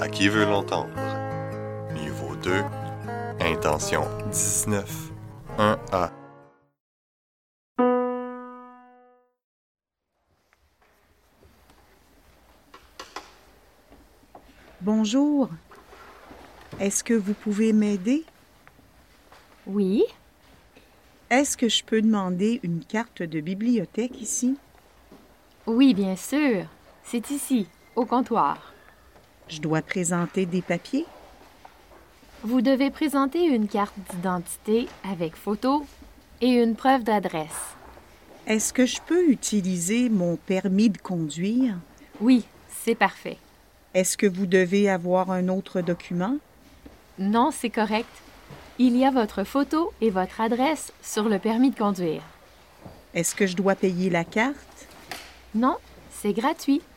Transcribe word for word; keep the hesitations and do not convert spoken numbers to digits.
À qui veut l'entendre? Niveau deux, intention dix-neuf, un A. Bonjour. Est-ce que vous pouvez m'aider? Oui. Est-ce que je peux demander une carte de bibliothèque ici? Oui, bien sûr. C'est ici, au comptoir. Je dois présenter des papiers? Vous devez présenter une carte d'identité avec photo et une preuve d'adresse. Est-ce que je peux utiliser mon permis de conduire? Oui, c'est parfait. Est-ce que vous devez avoir un autre document? Non, c'est correct. Il y a votre photo et votre adresse sur le permis de conduire. Est-ce que je dois payer la carte? Non, c'est gratuit.